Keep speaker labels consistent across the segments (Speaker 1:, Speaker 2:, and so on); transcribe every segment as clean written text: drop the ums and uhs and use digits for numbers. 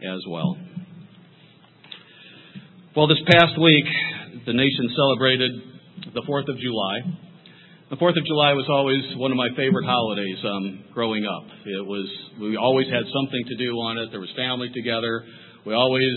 Speaker 1: as well. Well, this past week, the nation celebrated the 4th of July. The 4th of July was always one of my favorite holidays growing up. We always had something to do on it. There was family together. We always,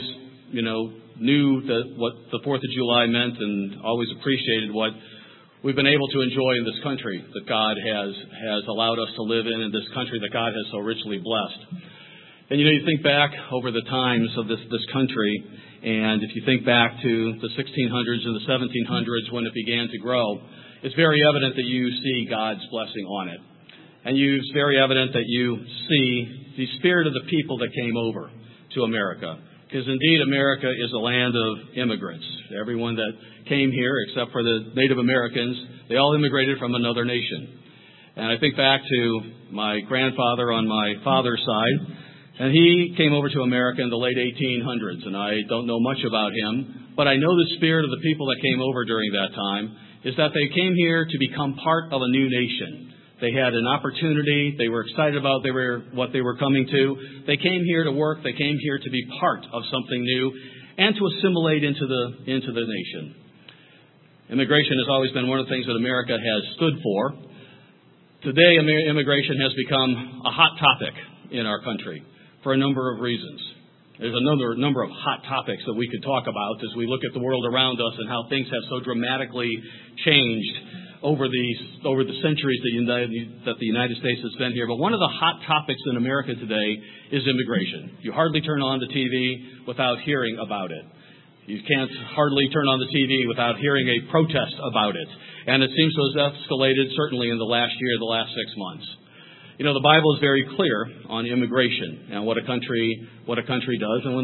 Speaker 1: knew that what the 4th of July meant and always appreciated what we've been able to enjoy in this country that God has allowed us to live in this country that God has so richly blessed. And you think back over the times of this country, and if you think back to the 1600s and the 1700s when it began to grow, it's very evident that you see God's blessing on it. And it's very evident that you see the spirit of the people that came over to America. Because indeed, America is a land of immigrants. Everyone that came here, except for the Native Americans, they all immigrated from another nation. And I think back to my grandfather on my father's side, and he came over to America in the late 1800s, and I don't know much about him, but I know the spirit of the people that came over during that time is that they came here to become part of a new nation. They had an opportunity. They were excited about what they were coming to. They came here to work. They came here to be part of something new and to assimilate into the nation. Immigration has always been one of the things that America has stood for. Today, immigration has become a hot topic in our country for a number of reasons. There's a number of hot topics that we could talk about as we look at the world around us and how things have so dramatically changed over the centuries that the United States has been here. But one of the hot topics in America today is immigration. You hardly turn on the TV without hearing about it. You can't hardly turn on the TV without hearing a protest about it. And it seems to have escalated certainly in the last year, the last 6 months. The Bible is very clear on immigration and what a country does. And when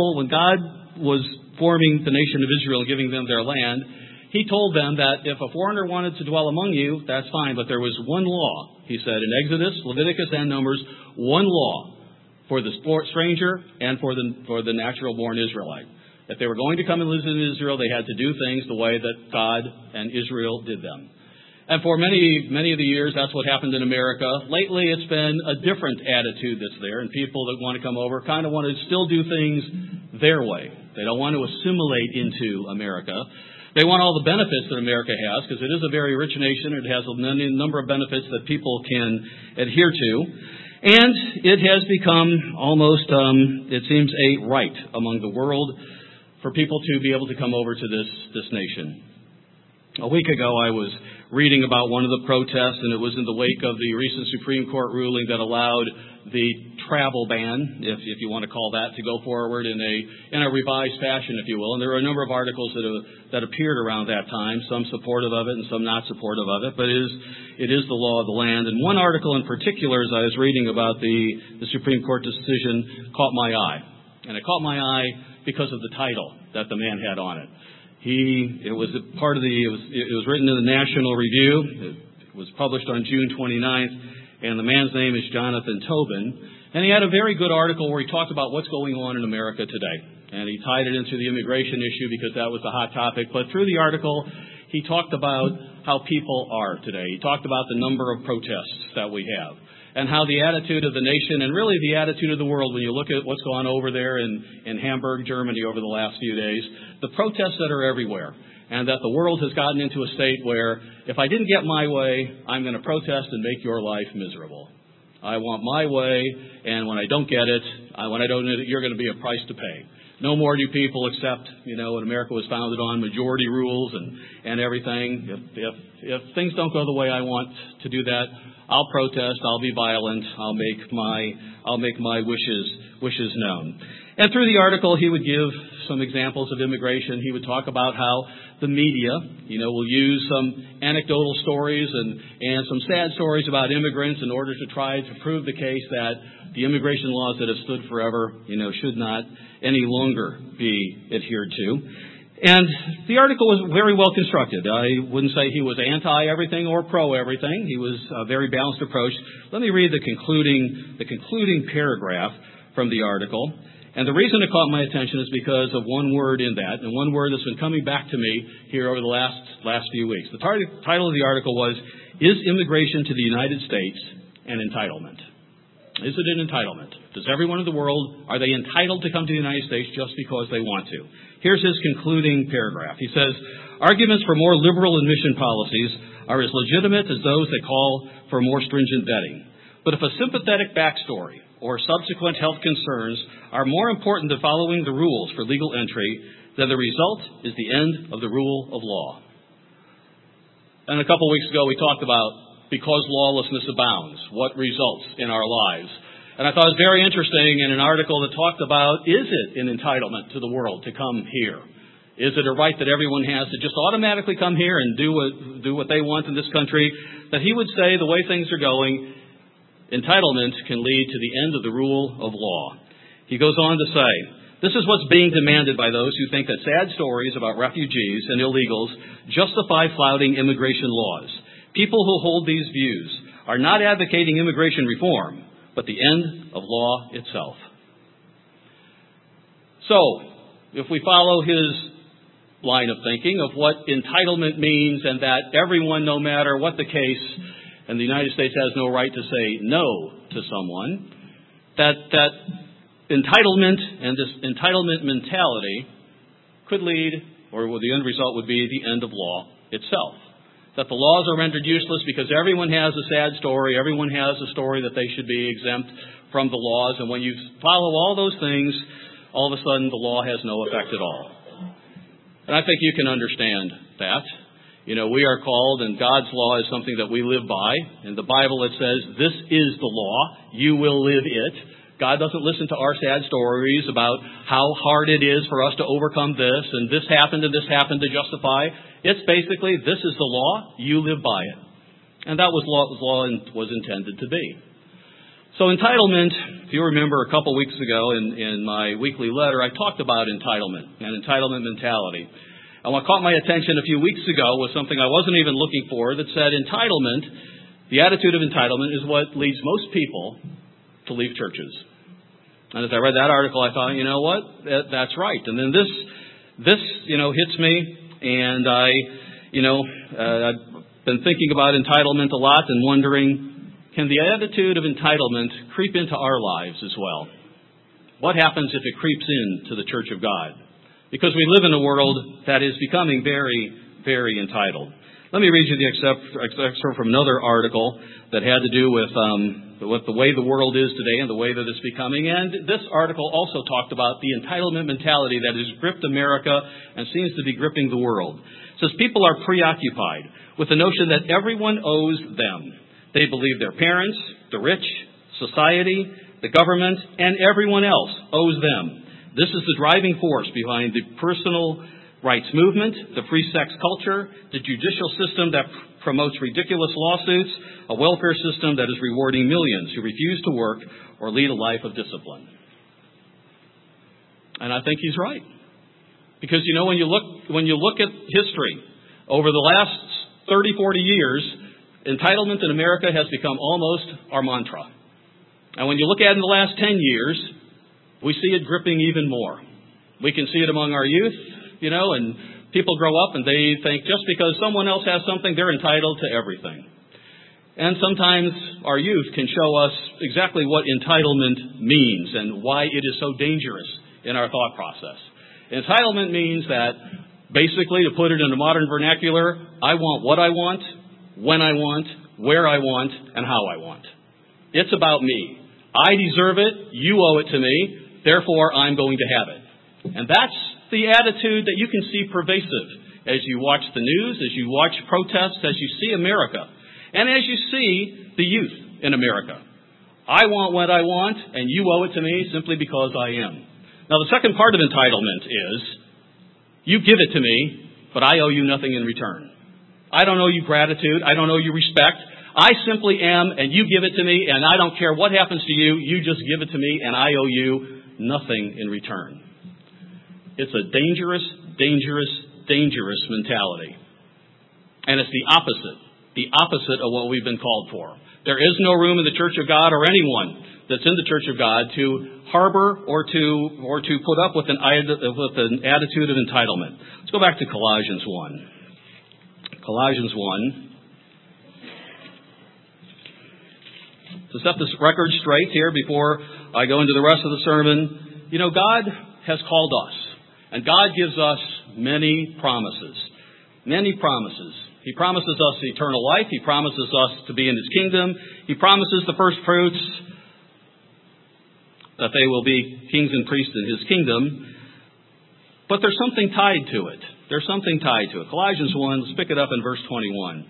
Speaker 1: God was forming the nation of Israel and giving them their land, He told them that if a foreigner wanted to dwell among you, that's fine, but there was one law. He said in Exodus, Leviticus, and Numbers, one law for the stranger and for the natural-born Israelite. If they were going to come and live in Israel, they had to do things the way that God and Israel did them. And for many of the years, that's what happened in America. Lately, it's been a different attitude that's there, and people that want to come over kind of want to still do things their way. They don't want to assimilate into America. They want all the benefits that America has, because it is a very rich nation. It has a number of benefits that people can adhere to. And it has become almost, it seems, a right among the world for people to be able to come over to this nation. A week ago, I was reading about one of the protests, and it was in the wake of the recent Supreme Court ruling that allowed the travel ban, if you want to call that, to go forward in a revised fashion, if you will. And there were a number of articles that appeared around that time, some supportive of it and some not supportive of it, but it is the law of the land. And one article in particular, as I was reading about the Supreme Court decision, caught my eye. And it caught my eye because of the title that the man had on it. It was written in the National Review. It was published on June 29th, and the man's name is Jonathan Tobin. And he had a very good article where he talked about what's going on in America today. And he tied it into the immigration issue because that was the hot topic. But through the article, he talked about how people are today. He talked about the number of protests that we have, and how the attitude of the nation, and really the attitude of the world, when you look at what's gone over there in Hamburg, Germany over the last few days, the protests that are everywhere, and that the world has gotten into a state where if I didn't get my way, I'm going to protest and make your life miserable. I want my way, and when I don't get it, you're going to be a price to pay. No more do people accept, what America was founded on, majority rules and everything. If things don't go the way I want to do that, I'll protest, I'll be violent, I'll make my wishes known. And through the article, he would give some examples of immigration. He would talk about how the media, will use some anecdotal stories and some sad stories about immigrants in order to try to prove the case that the immigration laws that have stood forever, should not any longer be adhered to. And the article was very well constructed. I wouldn't say he was anti-everything or pro-everything. He was a very balanced approach. Let me read the concluding paragraph from the article. And the reason it caught my attention is because of one word in that, and one word that's been coming back to me here over the last few weeks. The title of the article was, "Is Immigration to the United States an Entitlement?" Is it an entitlement? Does everyone in the world, are they entitled to come to the United States just because they want to? Here's his concluding paragraph. He says, arguments for more liberal admission policies are as legitimate as those that call for more stringent vetting. But if a sympathetic backstory or subsequent health concerns are more important than following the rules for legal entry, then the result is the end of the rule of law. And a couple weeks ago we talked about because lawlessness abounds, what results in our lives. And I thought it was very interesting in an article that talked about, is it an entitlement to the world to come here? Is it a right that everyone has to just automatically come here and do what they want in this country? That he would say the way things are going, entitlement can lead to the end of the rule of law. He goes on to say, this is what's being demanded by those who think that sad stories about refugees and illegals justify flouting immigration laws. People who hold these views are not advocating immigration reform, but the end of law itself. So, if we follow his line of thinking of what entitlement means and that everyone, no matter what the case, and the United States has no right to say no to someone, that entitlement and this entitlement mentality could lead, or the end result would be the end of law itself. That the laws are rendered useless because everyone has a sad story, everyone has a story that they should be exempt from the laws, and when you follow all those things, all of a sudden the law has no effect at all. And I think you can understand that. You know, we are called, and God's law is something that we live by. In the Bible it says, this is the law, you will live it. God doesn't listen to our sad stories about how hard it is for us to overcome this, and this happened to justify. It's basically, this is the law, you live by it. And that was what law was intended to be. So entitlement, if you remember a couple weeks ago in my weekly letter, I talked about entitlement and entitlement mentality. And what caught my attention a few weeks ago was something I wasn't even looking for that said entitlement, the attitude of entitlement is what leads most people to leave churches. And as I read that article, I thought, you know what? That's right. And then this hits me, and I've been thinking about entitlement a lot and wondering, can the attitude of entitlement creep into our lives as well? What happens if it creeps into the Church of God? Because we live in a world that is becoming very, very entitled. Let me read you the excerpt from another article that had to do with the way the world is today and the way that it's becoming. And this article also talked about the entitlement mentality that has gripped America and seems to be gripping the world. It says people are preoccupied with the notion that everyone owes them. They believe their parents, the rich, society, the government, and everyone else owes them. This is the driving force behind the personal rights movement, the free sex culture, the judicial system that promotes ridiculous lawsuits, a welfare system that is rewarding millions who refuse to work or lead a life of discipline. And I think he's right. Because, you know, when you look at history, over the last 30, 40 years, entitlement in America has become almost our mantra. And when you look at it in the last 10 years, we see it gripping even more. We can see it among our youth, and people grow up and they think just because someone else has something, they're entitled to everything. And sometimes our youth can show us exactly what entitlement means and why it is so dangerous in our thought process. Entitlement means that, basically, to put it in a modern vernacular, I want what I want, when I want, where I want, and how I want. It's about me. I deserve it, you owe it to me, therefore I'm going to have it. And that's the attitude that you can see pervasive as you watch the news, as you watch protests, as you see America, and as you see the youth in America. I want what I want, and you owe it to me simply because I am. Now, the second part of entitlement is, you give it to me, but I owe you nothing in return. I don't owe you gratitude. I don't owe you respect. I simply am, and you give it to me, and I don't care what happens to you. You just give it to me, and I owe you nothing in return. It's a dangerous, dangerous, dangerous mentality. And it's the opposite of what we've been called for. There is no room in the Church of God or anyone that's in the Church of God to harbor or to put up with an attitude of entitlement. Let's go back to Colossians 1. Colossians 1. to set this record straight here before I go into the rest of the sermon, God has called us, and God gives us many promises. Many promises. He promises us eternal life. He promises us to be in His kingdom. He promises the first fruits, that they will be kings and priests in His kingdom. But there's something tied to it. There's something tied to it. Colossians 1, let's pick it up in verse 21.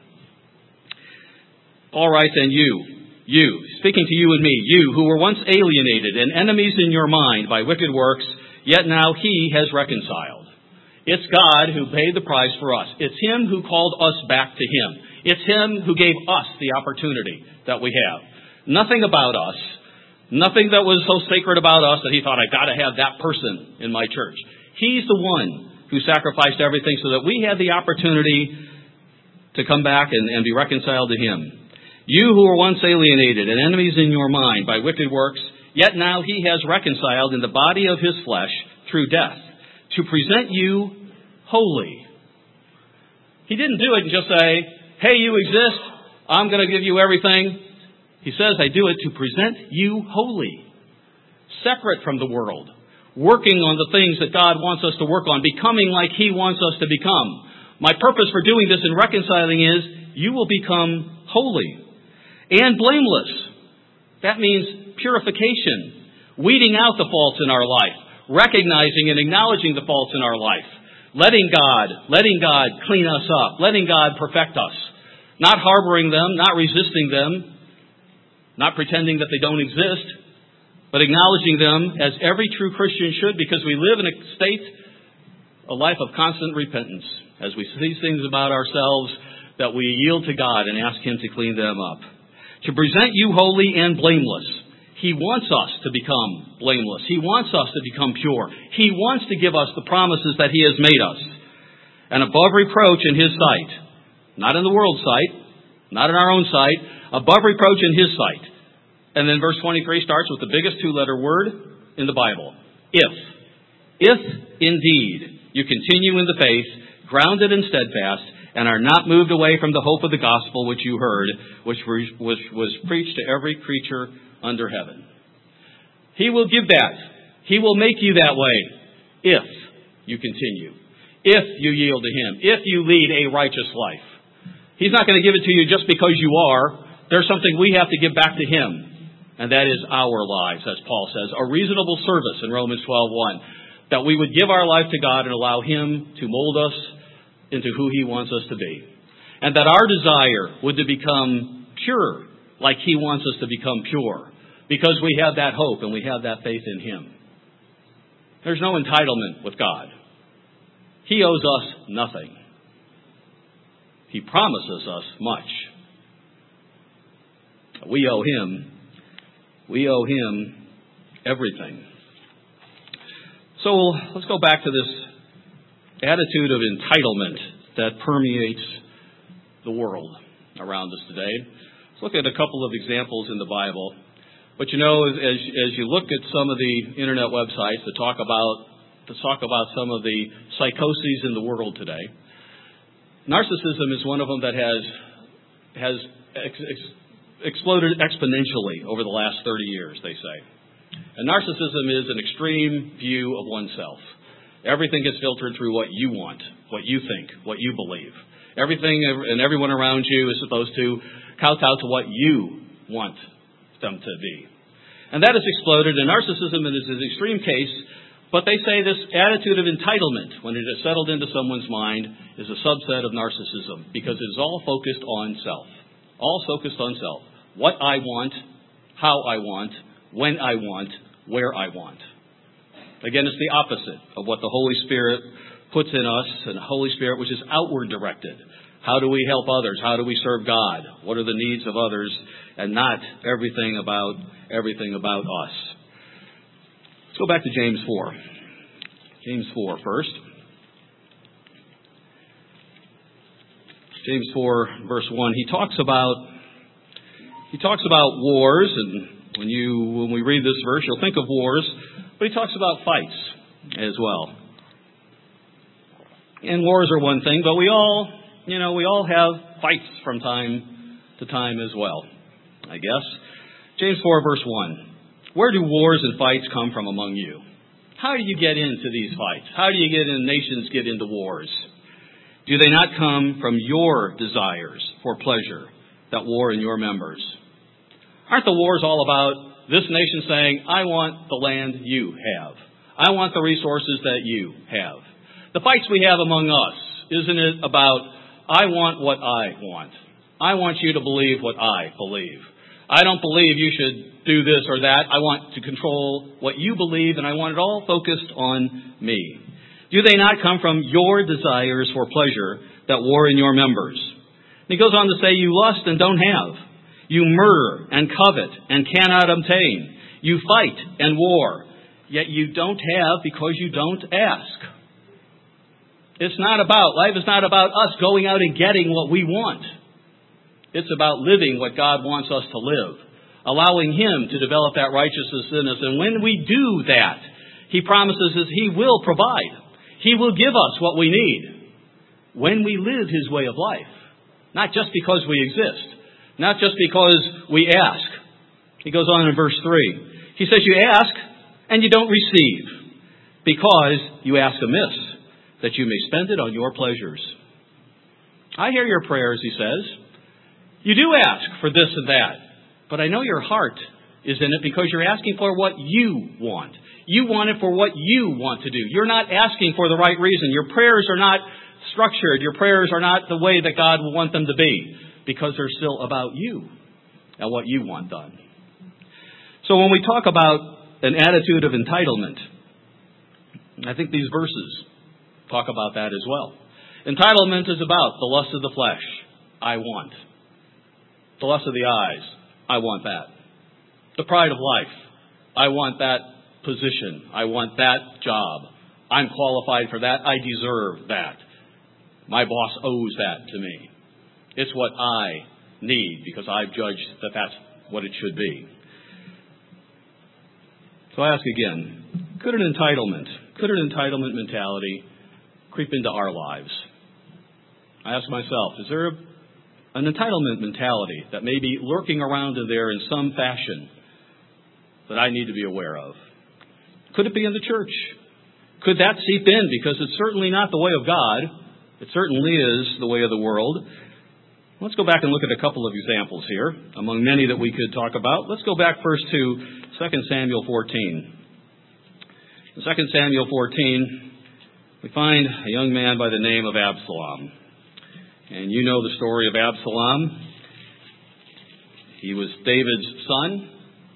Speaker 1: All right, then you, speaking to you and me, you who were once alienated and enemies in your mind by wicked works, yet now He has reconciled. It's God who paid the price for us. It's Him who called us back to Him. It's Him who gave us the opportunity that we have. Nothing about us, nothing that was so sacred about us that He thought, I got to have that person in my church. He's the one who sacrificed everything so that we had the opportunity to come back and be reconciled to Him. You who were once alienated and enemies in your mind by wicked works, yet now He has reconciled in the body of His flesh through death, to present you holy. He didn't do it and just say, hey, you exist, I'm going to give you everything. He says, I do it to present you holy, separate from the world, working on the things that God wants us to work on, becoming like He wants us to become. My purpose for doing this and reconciling is you will become holy and blameless. That means purification, weeding out the faults in our life, recognizing and acknowledging the faults in our life, letting God clean us up, letting God perfect us, not harboring them, not resisting them, not pretending that they don't exist, but acknowledging them as every true Christian should, because we live in a life of constant repentance. As we see things about ourselves, that we yield to God and ask Him to clean them up. To present you holy and blameless. He wants us to become blameless. He wants us to become pure. He wants to give us the promises that He has made us. And above reproach in His sight. Not in the world's sight. Not in our own sight. Above reproach in His sight. And then verse 23 starts with the biggest two-letter word in the Bible. If. If indeed you continue in the faith, grounded and steadfast, and are not moved away from the hope of the gospel which you heard, which was preached to every creature under heaven. He will give that. He will make you that way if you continue. If you yield to Him. If you lead a righteous life. He's not going to give it to you just because you are. There's something we have to give back to Him. And that is our lives, as Paul says. A reasonable service in Romans 12:1. That we would give our life to God and allow Him to mold us into who He wants us to be. And that our desire would to become pure like He wants us to become pure, because we have that hope and we have that faith in Him. There's no entitlement with God. He owes us nothing. He promises us much. We owe Him everything. So let's go back to this attitude of entitlement that permeates the world around us today. Let's look at a couple of examples in the Bible. But as you look at some of the internet websites that talk about some of the psychoses in the world today, narcissism is one of them that has exploded exponentially over the last 30 years, they say. And narcissism is an extreme view of oneself. Everything gets filtered through what you want, what you think, what you believe. Everything and everyone around you is supposed to kowtow to what you want them to be. And that has exploded, and narcissism is an extreme case, but they say this attitude of entitlement, when it is settled into someone's mind, is a subset of narcissism, because it is all focused on self. All focused on self. What I want, how I want, when I want, where I want. Again, it's the opposite of what the Holy Spirit puts in us, and the Holy Spirit which is outward directed. How do we help others? How do we serve God? What are the needs of others? And not everything about us. Let's go back to James 4. James 4 first. James 4 verse 1. He talks about wars, and when we read this verse, you'll think of wars, but he talks about fights as well. And wars are one thing, but we all have fights from time to time as well, I guess. James 4, verse 1. Where do wars and fights come from among you? How do you get into these fights? How do you get in, nations get into wars? Do they not come from your desires for pleasure that war in your members? Aren't the wars all about this nation saying, I want the land you have. I want the resources that you have. The fights we have among us, isn't it about, I want what I want. I want you to believe what I believe. I don't believe you should do this or that. I want to control what you believe, and I want it all focused on me. Do they not come from your desires for pleasure that war in your members? And he goes on to say, you lust and don't have. You murder and covet and cannot obtain. You fight and war, yet you don't have because you don't ask. Life is not about us going out and getting what we want. It's about living what God wants us to live, allowing Him to develop that righteousness in us. And when we do that, He promises us He will provide. He will give us what we need when we live His way of life. Not just because we exist, not just because we ask. He goes on in verse 3. He says, you ask and you don't receive because you ask amiss, that you may spend it on your pleasures. I hear your prayers, he says. You do ask for this and that, but I know your heart is in it because you're asking for what you want. You want it for what you want to do. You're not asking for the right reason. Your prayers are not structured. Your prayers are not the way that God will want them to be because they're still about you and what you want done. So when we talk about an attitude of entitlement, I think these verses talk about that as well. Entitlement is about the lust of the flesh. I want. The lust of the eyes. I want that. The pride of life. I want that position. I want that job. I'm qualified for that. I deserve that. My boss owes that to me. It's what I need because I've judged that that's what it should be. So I ask again, could an entitlement mentality creep into our lives? I ask myself, is there an entitlement mentality that may be lurking around in there in some fashion that I need to be aware of? Could it be in the church? Could that seep in? Because it's certainly not the way of God. It certainly is the way of the world. Let's go back and look at a couple of examples here, among many that we could talk about. Let's go back first to 2 Samuel 14. In 2 Samuel 14, we find a young man by the name of Absalom. And you know the story of Absalom. He was David's son.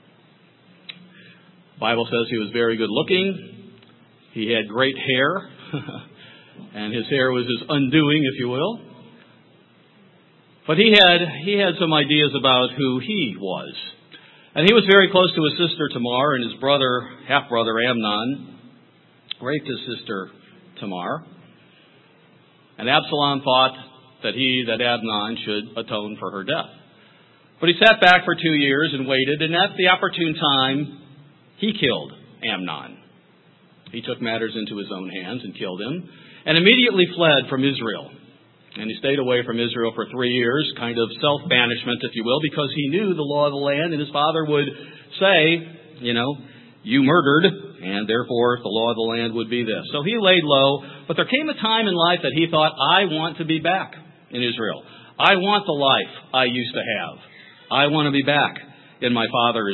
Speaker 1: The Bible says he was very good looking. He had great hair. And his hair was his undoing, if you will. But he had some ideas about who he was. And he was very close to his sister Tamar, and his brother, half-brother Amnon, raped his sister Tamar. And Absalom thought that Amnon should atone for her death. But he sat back for 2 years and waited, and at the opportune time, he killed Amnon. He took matters into his own hands and killed him, and immediately fled from Israel. And he stayed away from Israel for 3 years, kind of self-banishment, if you will, because he knew the law of the land, and his father would say, you murdered, and therefore the law of the land would be this. So he laid low, but there came a time in life that he thought, I want to be back in Israel. I want the life I used to have. I want to be back in my father's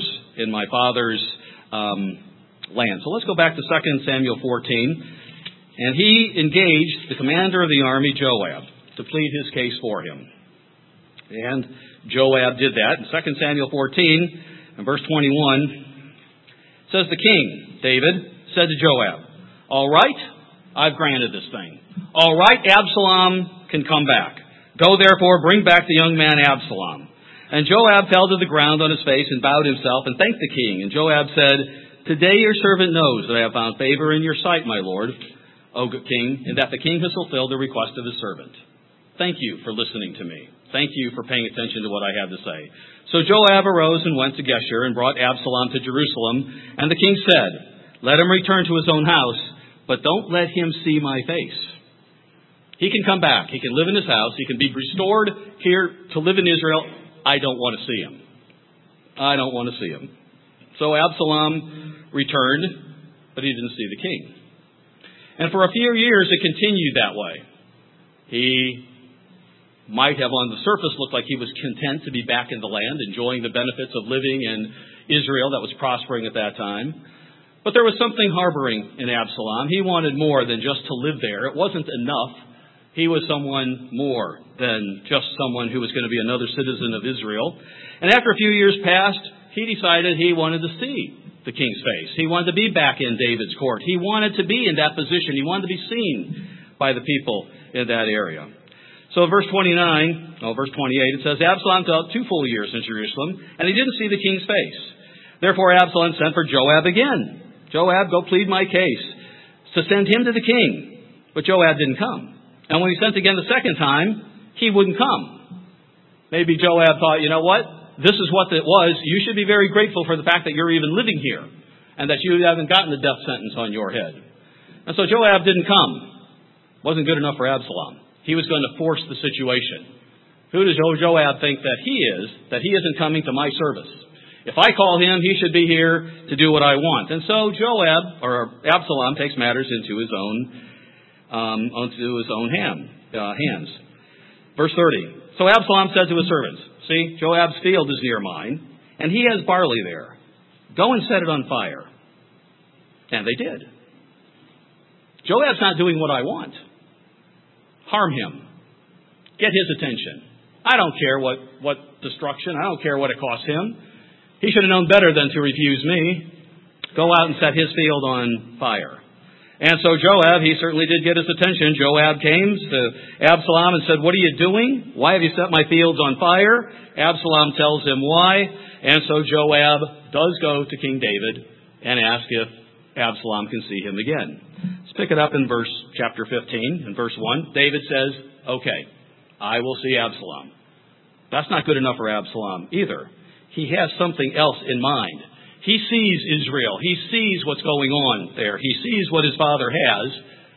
Speaker 1: land. So let's go back to 2 Samuel 14. And he engaged the commander of the army, Joab, to plead his case for him. And Joab did that. In 2 Samuel 14, and verse 21, it says, the king, David, said to Joab, all right, I've granted this thing. All right, Absalom can come back. Go therefore, bring back the young man Absalom. And Joab fell to the ground on his face and bowed himself and thanked the king. And Joab said, today your servant knows that I have found favor in your sight, my lord, O king, and that the king has fulfilled the request of his servant. Thank you for listening to me. Thank you for paying attention to what I have to say. So Joab arose and went to Geshur and brought Absalom to Jerusalem. And the king said, let him return to his own house, but don't let him see my face. He can come back. He can live in his house. He can be restored here to live in Israel. I don't want to see him. I don't want to see him. So Absalom returned, but he didn't see the king. And for a few years, it continued that way. He might have on the surface looked like he was content to be back in the land, enjoying the benefits of living in Israel that was prospering at that time. But there was something harboring in Absalom. He wanted more than just to live there. It wasn't enough. He was someone more than just someone who was going to be another citizen of Israel. And after a few years passed, he decided he wanted to see the king's face. He wanted to be back in David's court. He wanted to be in that position. He wanted to be seen by the people in that area. So verse 28, it says, Absalom dwelt 2 full years in Jerusalem, and he didn't see the king's face. Therefore Absalom sent for Joab again. Joab, go plead my case, to send him to the king. But Joab didn't come. And when he sent again the second time, he wouldn't come. Maybe Joab thought, you know what? This is what it was. You should be very grateful for the fact that you're even living here and that you haven't gotten the death sentence on your head. And so Joab didn't come. Wasn't good enough for Absalom. He was going to force the situation. Who does Joab think that he is, that he isn't coming to my service? If I call him, he should be here to do what I want. And so Absalom takes matters into his own hands. Verse 30. So Absalom said to his servants, see, Joab's field is near mine, and he has barley there. Go and set it on fire. And they did. Joab's not doing what I want. Harm him. Get his attention. I don't care what destruction. I don't care what it costs him. He should have known better than to refuse me. Go out and set his field on fire. And so Joab, he certainly did get his attention. Joab came to Absalom and said, what are you doing? Why have you set my fields on fire? Absalom tells him why. And so Joab does go to King David and ask if Absalom can see him again. Let's pick it up in chapter 15, in verse 1. David says, okay, I will see Absalom. That's not good enough for Absalom either. He has something else in mind. He sees Israel. He sees what's going on there. He sees what his father has.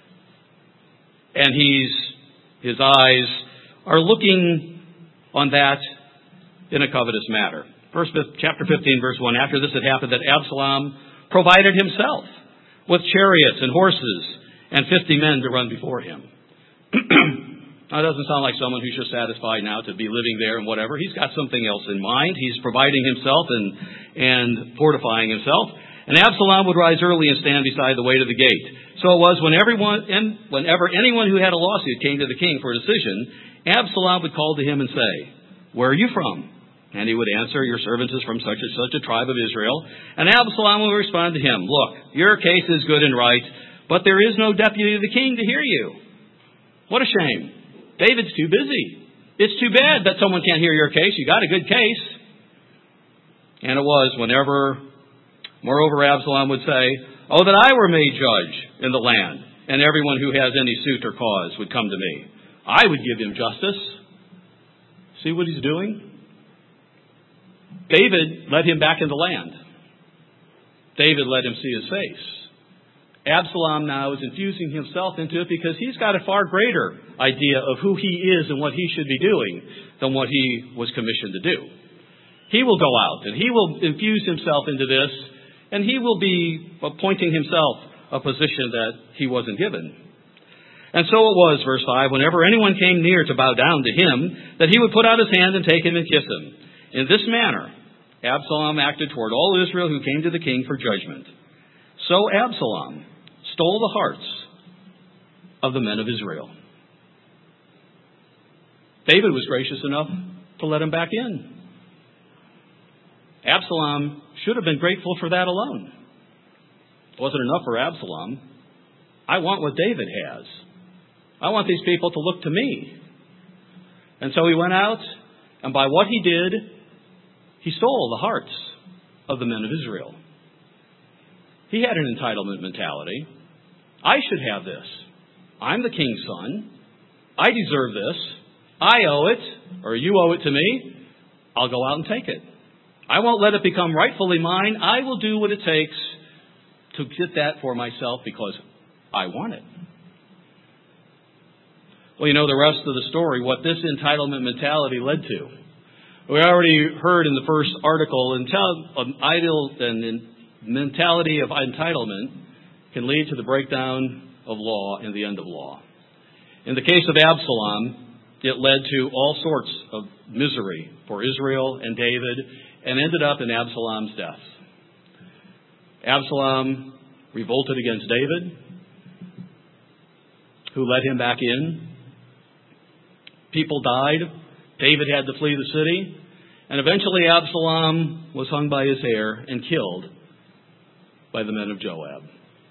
Speaker 1: And his eyes are looking on that in a covetous matter. Chapter 15, verse 1. After this had happened, that Absalom provided himself with chariots and horses and 50 men to run before him. That doesn't sound like someone who's just satisfied now to be living there and whatever. He's got something else in mind. He's providing himself and fortifying himself. And Absalom would rise early and stand beside the way to the gate. So it was whenever anyone who had a lawsuit came to the king for a decision, Absalom would call to him and say, where are you from? And he would answer, your servant is from such and such a tribe of Israel. And Absalom would respond to him, look, your case is good and right, but there is no deputy of the king to hear you. What a shame. David's too busy. It's too bad that someone can't hear your case. You got a good case. And it was moreover, Absalom would say, oh, that I were made judge in the land, and everyone who has any suit or cause would come to me. I would give him justice. See what he's doing? David led him back in the land. David let him see his face. Absalom now is infusing himself into it because he's got a far greater idea of who he is and what he should be doing than what he was commissioned to do. He will go out and he will infuse himself into this, and he will be appointing himself a position that he wasn't given. And so it was, verse 5, whenever anyone came near to bow down to him, that he would put out his hand and take him and kiss him. In this manner, Absalom acted toward all Israel who came to the king for judgment. So Absalom stole the hearts of the men of Israel. David was gracious enough to let him back in. Absalom should have been grateful for that alone. It wasn't enough for Absalom. I want what David has. I want these people to look to me. And so he went out, and by what he did, he stole the hearts of the men of Israel. He had an entitlement mentality. I should have this. I'm the king's son. I deserve this. I owe it, or you owe it to me. I'll go out and take it. I won't let it become rightfully mine. I will do what it takes to get that for myself because I want it. Well, you know the rest of the story, what this entitlement mentality led to. We already heard in the first article, mentality of entitlement can lead to the breakdown of law and the end of law. In the case of Absalom, it led to all sorts of misery for Israel and David and ended up in Absalom's death. Absalom revolted against David, who let him back in. People died. David had to flee the city. And eventually Absalom was hung by his hair and killed by the men of Joab.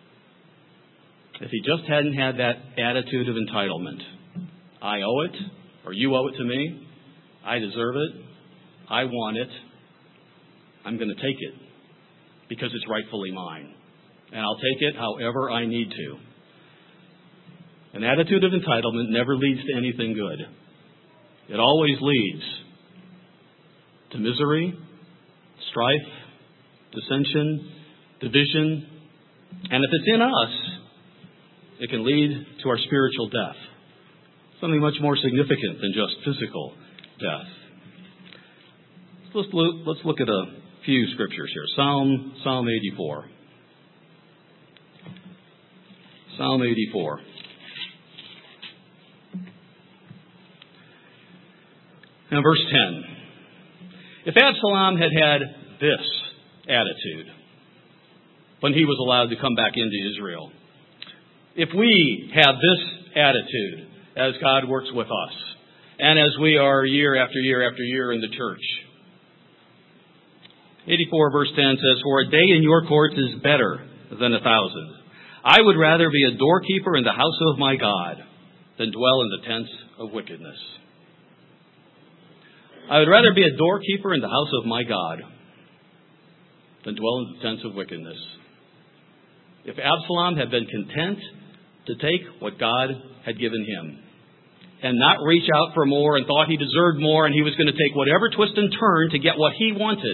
Speaker 1: If he just hadn't had that attitude of entitlement, I owe it, or you owe it to me, I deserve it, I want it, I'm going to take it because it's rightfully mine. And I'll take it however I need to. An attitude of entitlement never leads to anything good. It always leads to misery, strife, dissension, division, and if it's in us, it can lead to our spiritual death. Something much more significant than just physical death. Let's look at a few scriptures here. Psalm 84. Psalm 84. Now, verse 10. If Absalom had had this attitude when he was allowed to come back into Israel, if we have this attitude as God works with us, and as we are year after year after year in the church, 84 verse 10 says, "For a day in your courts is better than 1,000. I would rather be a doorkeeper in the house of my God than dwell in the tents of wickedness." I would rather be a doorkeeper in the house of my God than dwell in the tents of wickedness. If Absalom had been content to take what God had given him and not reach out for more and thought he deserved more and he was going to take whatever twist and turn to get what he wanted,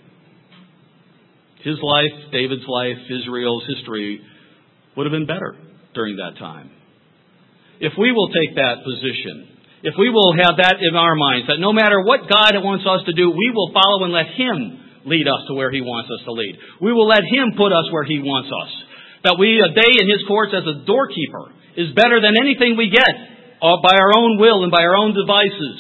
Speaker 1: his life, David's life, Israel's history would have been better during that time. If we will take that position, if we will have that in our minds, that no matter what God wants us to do, we will follow and let Him lead us to where He wants us to lead. We will let Him put us where He wants us. That a day in His courts as a doorkeeper is better than anything we get by our own will and by our own devices.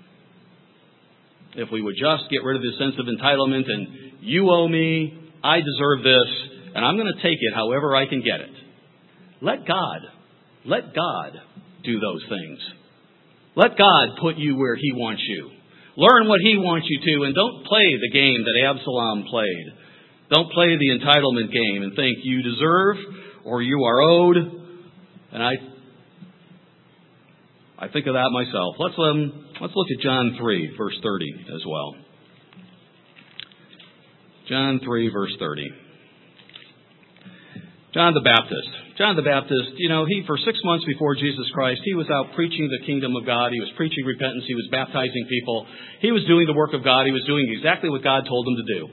Speaker 1: If we would just get rid of this sense of entitlement and you owe me, I deserve this, and I'm going to take it however I can get it. Let God do those things. Let God put you where He wants you. Learn what He wants you to, and don't play the game that Absalom played. Don't play the entitlement game and think you deserve or you are owed. And I think of that myself. Let's look at John 3, verse 30 as well. John 3, verse 30. John the Baptist, he for 6 months before Jesus Christ, he was out preaching the kingdom of God. He was preaching repentance. He was baptizing people. He was doing the work of God. He was doing exactly what God told him to do.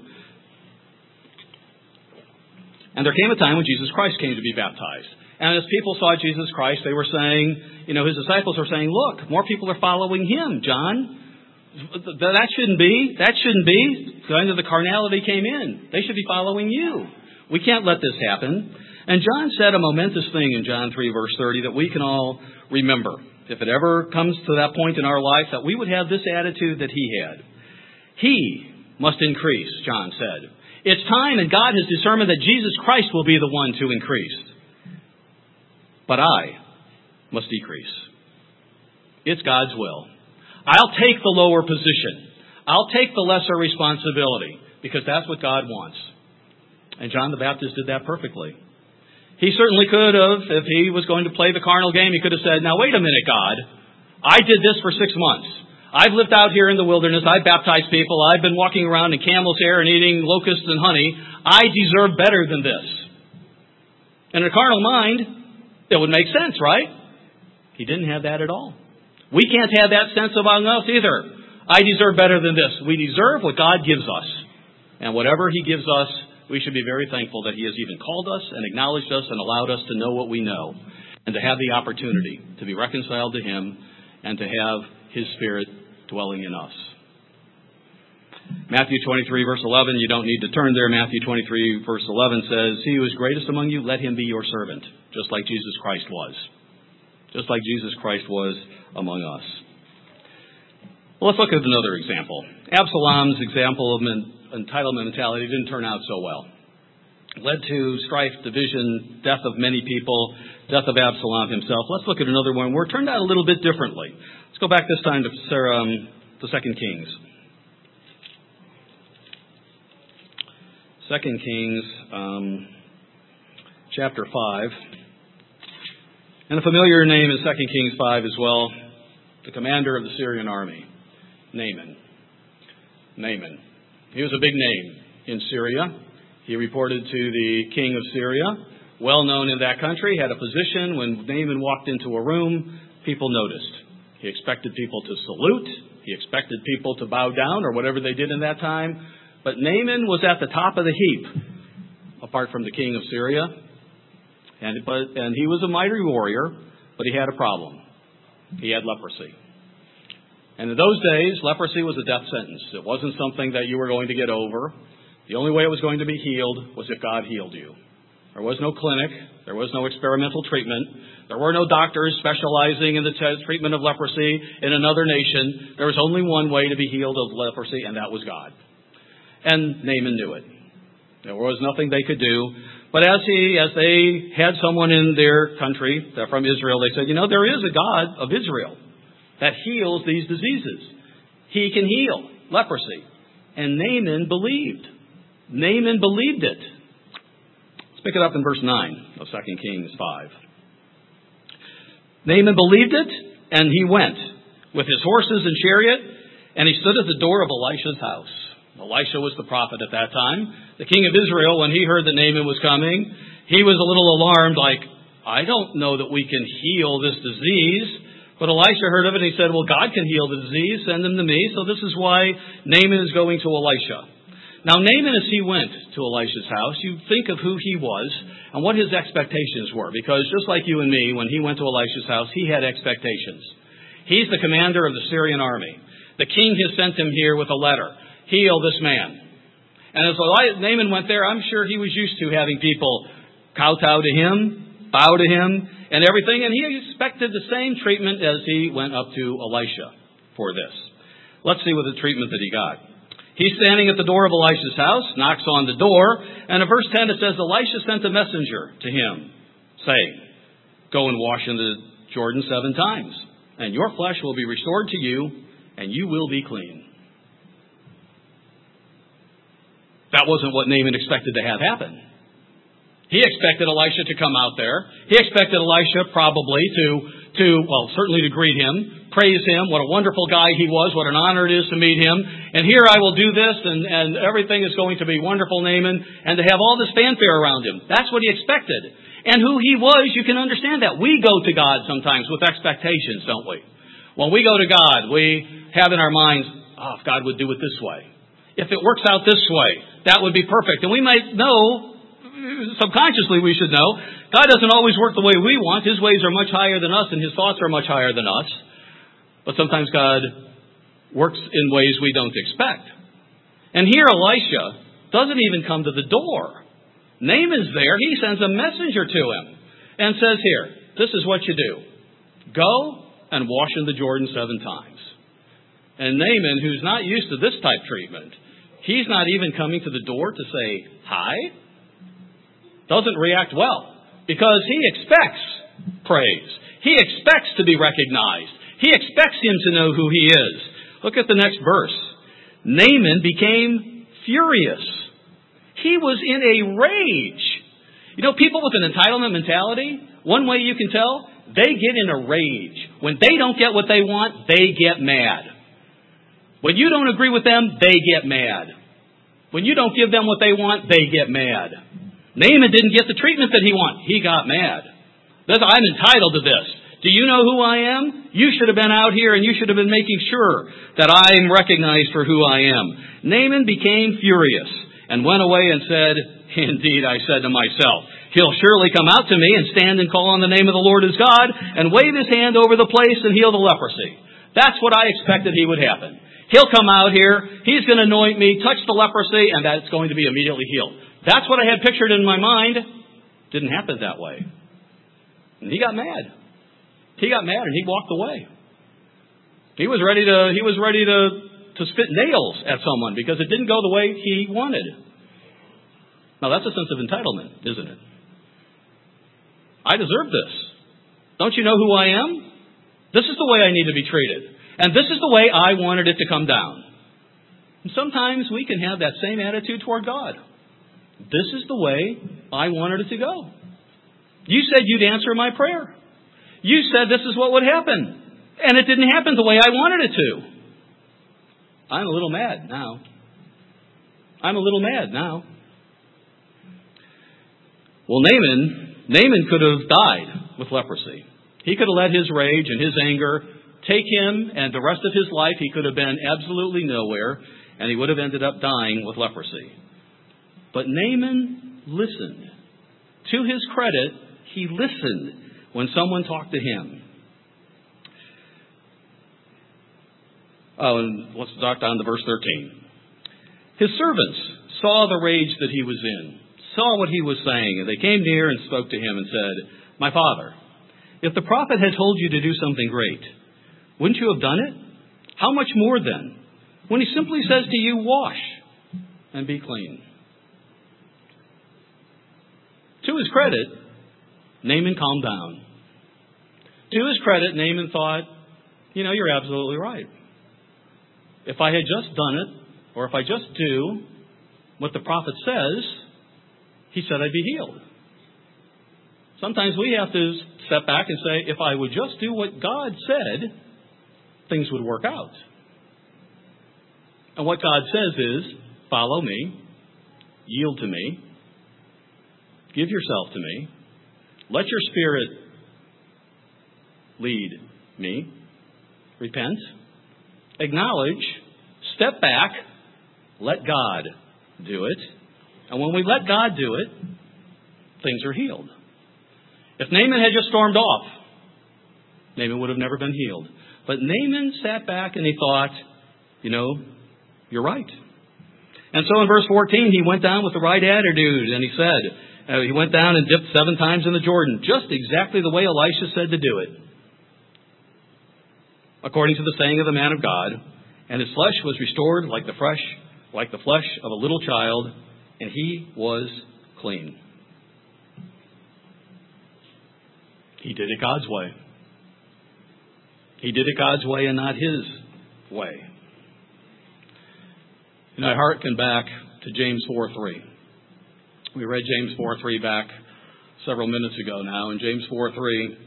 Speaker 1: And there came a time when Jesus Christ came to be baptized. And as people saw Jesus Christ, they were saying, his disciples were saying, look, more people are following Him, John. That shouldn't be. Kind of the carnality came in. They should be following you. We can't let this happen. And John said a momentous thing in John 3, verse 30 that we can all remember. If it ever comes to that point in our life, that we would have this attitude that he had. He must increase, John said. It's time, and God has determined that Jesus Christ will be the one to increase. But I must decrease. It's God's will. I'll take the lower position. I'll take the lesser responsibility because that's what God wants. And John the Baptist did that perfectly. He certainly could have, if he was going to play the carnal game, he could have said, now wait a minute, God. I did this for 6 months. I've lived out here in the wilderness. I've baptized people. I've been walking around in camel's hair and eating locusts and honey. I deserve better than this. In a carnal mind, it would make sense, right? He didn't have that at all. We can't have that sense among us either. I deserve better than this. We deserve what God gives us. And whatever He gives us, we should be very thankful that He has even called us and acknowledged us and allowed us to know what we know. And to have the opportunity to be reconciled to Him and to have His Spirit dwelling in us. Matthew 23, verse 11, you don't need to turn there. Matthew 23, verse 11 says, "He who is greatest among you, let him be your servant," just like Jesus Christ was. Just like Jesus Christ was among us. Well, let's look at another example. Absalom's example of entitlement mentality didn't turn out so well. It led to strife, division, death of many people, death of Absalom himself. Let's look at another one where it turned out a little bit differently. Let's go back this time to 2 Kings. 2 Kings, chapter 5. And a familiar name in 2 Kings 5 as well, the commander of the Syrian army, Naaman. Naaman. He was a big name in Syria. He reported to the king of Syria, well known in that country, had a position. When Naaman walked into a room, people noticed. He expected people to salute. He expected people to bow down or whatever they did in that time. But Naaman was at the top of the heap, apart from the king of Syria. And he was a mighty warrior, but he had a problem. He had leprosy. And in those days, leprosy was a death sentence. It wasn't something that you were going to get over. The only way it was going to be healed was if God healed you. There was no clinic. There was no experimental treatment. There were no doctors specializing in the treatment of leprosy in another nation. There was only one way to be healed of leprosy, and that was God. And Naaman knew it. There was nothing they could do. But as they had someone in their country from Israel, they said, there is a God of Israel that heals these diseases. He can heal leprosy. And Naaman believed. Naaman believed it. Let's pick it up in verse 9 of 2 Kings 5. Naaman believed it, and he went with his horses and chariot, and he stood at the door of Elisha's house. Elisha was the prophet at that time. The king of Israel, when he heard that Naaman was coming, he was a little alarmed, like, I don't know that we can heal this disease. But Elisha heard of it, and he said, well, God can heal the disease. Send him to me. So this is why Naaman is going to Elisha. Now, Naaman, as he went to Elisha's house, you think of who he was and what his expectations were. Because just like you and me, when he went to Elisha's house, he had expectations. He's the commander of the Syrian army. The king has sent him here with a letter. Heal this man. And as Naaman went there, I'm sure he was used to having people kowtow to him, bow to him, and everything. And he expected the same treatment as he went up to Elisha for this. Let's see what the treatment that he got. He's standing at the door of Elisha's house, knocks on the door, and in verse 10 it says, Elisha sent a messenger to him, saying, go and wash in the Jordan 7 times, and your flesh will be restored to you, and you will be clean. That wasn't what Naaman expected to have happen. He expected Elisha to come out there. He expected Elisha probably certainly to greet him, praise him, what a wonderful guy he was, what an honor it is to meet him. And here I will do this, and everything is going to be wonderful, Naaman, and to have all this fanfare around him. That's what he expected. And who he was, you can understand that. We go to God sometimes with expectations, don't we? When we go to God, we have in our minds, if God would do it this way. If it works out this way, that would be perfect. And we might know, subconsciously we should know, God doesn't always work the way we want. His ways are much higher than us, and His thoughts are much higher than us. But sometimes God works in ways we don't expect. And here Elisha doesn't even come to the door. Naaman's there. He sends a messenger to him and says, here, this is what you do. Go and wash in the Jordan 7 times. And Naaman, who's not used to this type treatment, he's not even coming to the door to say hi. Doesn't react well. Because he expects praise. He expects to be recognized. He expects him to know who he is. Look at the next verse. Naaman became furious. He was in a rage. People with an entitlement mentality, one way you can tell, they get in a rage. When they don't get what they want, they get mad. When you don't agree with them, they get mad. When you don't give them what they want, they get mad. Naaman didn't get the treatment that he wanted. He got mad. I'm entitled to this. Do you know who I am? You should have been out here and you should have been making sure that I am recognized for who I am. Naaman became furious and went away and said, indeed, I said to myself, he'll surely come out to me and stand and call on the name of the Lord his God and wave his hand over the place and heal the leprosy. That's what I expected he would happen. He'll come out here, he's going to anoint me, touch the leprosy, and that's going to be immediately healed. That's what I had pictured in my mind. Didn't happen that way. And he got mad. He got mad and he walked away. He was ready to spit nails at someone because it didn't go the way he wanted. Now that's a sense of entitlement, isn't it? I deserve this. Don't you know who I am? This is the way I need to be treated. And this is the way I wanted it to come down. And sometimes we can have that same attitude toward God. This is the way I wanted it to go. You said you'd answer my prayer. You said this is what would happen. And it didn't happen the way I wanted it to. I'm a little mad now. I'm a little mad now. Well, Naaman could have died with leprosy. He could have let his rage and his anger take him, and the rest of his life he could have been absolutely nowhere, and he would have ended up dying with leprosy. But Naaman listened. To his credit, he listened when someone talked to him. Oh, and let's talk down to verse 13. His servants saw the rage that he was in, saw what he was saying, and they came near and spoke to him and said, "My father, if the prophet had told you to do something great, wouldn't you have done it? How much more then, when he simply says to you, 'Wash and be clean'?" To his credit, Naaman calmed down. To his credit, Naaman thought, you're absolutely right. If I had just done it, or if I just do what the prophet says, he said I'd be healed. Sometimes we have to step back and say, if I would just do what God said, things would work out. And what God says is, follow me, yield to me, give yourself to me, let your spirit lead me, repent, acknowledge, step back, let God do it. And when we let God do it, things are healed. If Naaman had just stormed off, Naaman would have never been healed. But Naaman sat back and he thought, you're right. And so in verse 14, he went down with the right attitude and he said, he went down and dipped 7 times in the Jordan, just exactly the way Elisha said to do it, according to the saying of the man of God. And his flesh was restored like the flesh of a little child, and he was clean. He did it God's way. He did it God's way and not his way. I hearken back to James 4:3. We read James 4:3 back several minutes ago now, and James 4:3,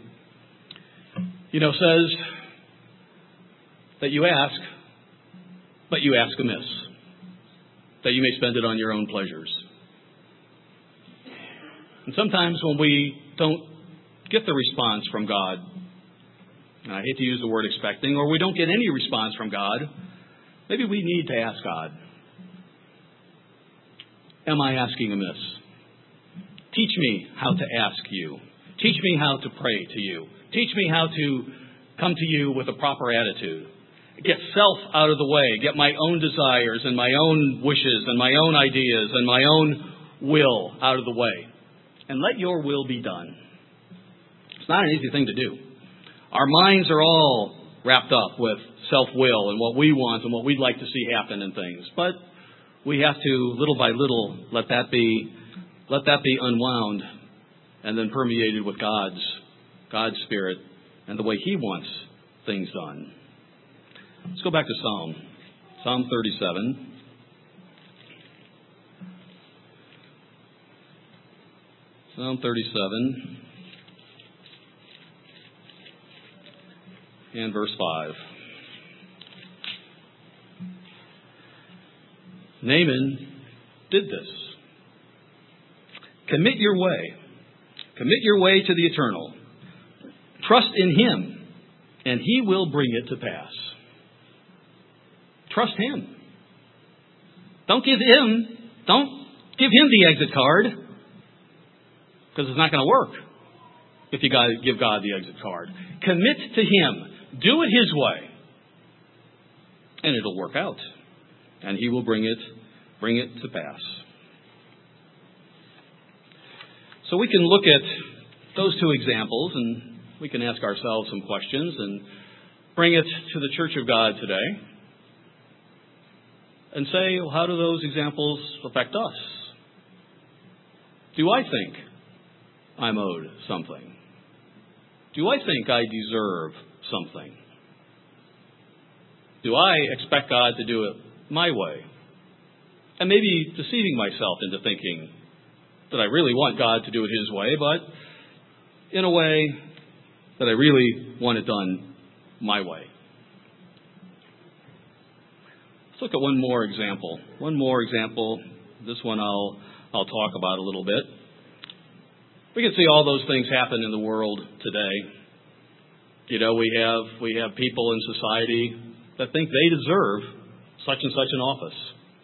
Speaker 1: says that you ask, but you ask amiss, that you may spend it on your own pleasures. And sometimes when we don't get the response from God, and I hate to use the word expecting, or we don't get any response from God, maybe we need to ask God, am I asking amiss? Teach me how to ask you. Teach me how to pray to you. Teach me how to come to you with a proper attitude. Get self out of the way. Get my own desires and my own wishes and my own ideas and my own will out of the way. And let your will be done. It's not an easy thing to do. Our minds are all wrapped up with self-will and what we want and what we'd like to see happen in things. But we have to, little by little, let that be unwound and then permeated with God's Spirit and the way He wants things done. Let's go back to Psalm 37. Psalm 37 and verse 5. Naaman did this. Commit your way to the Eternal. Trust in Him, and He will bring it to pass. Trust Him. Don't give Him the exit card, because it's not going to work if you give God the exit card. Commit to Him. Do it His way. and it'll work out, and He will bring it to pass. So we can look at those two examples, and we can ask ourselves some questions and bring it to the Church of God today and say, well, how do those examples affect us? Do I think I'm owed something? Do I think I deserve something? Do I expect God to do it my way? And maybe deceiving myself into thinking that I really want God to do it His way, but in a way that I really want it done my way. Let's look at one more example. This one I'll talk about a little bit. We can see all those things happen in the world today. You know, we have people in society that think they deserve such and such an office.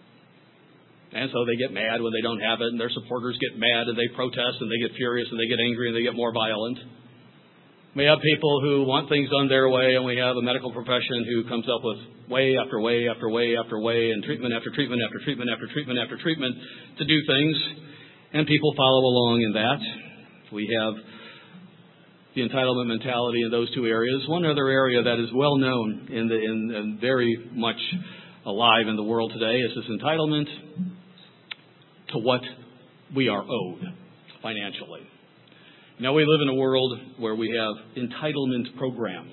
Speaker 1: And so they get mad when they don't have it, and their supporters get mad, and they protest, and they get furious, and they get angry, and they get more violent. We have people who want things done their way, and we have a medical profession who comes up with way after way after way after way, and treatment after treatment after treatment after treatment after treatment to do things, and people follow along in that. We have the entitlement mentality in those two areas. One other area that is well known and very much alive in the world today is this entitlement to what we are owed financially. Now, we live in a world where we have entitlement programs.